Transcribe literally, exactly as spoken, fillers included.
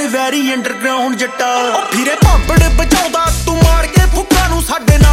Very underground ਜੱਟਾ। ਉਹ ਫਿਰੇ ਭਾਂਬੜ ਬਜਾਉਂਦਾ ਤੂੰ ਮਾਰ ਕੇ ਫੁੱਕਾਂ ਨੂੰ ਸਾਡੇ ਨਾਲ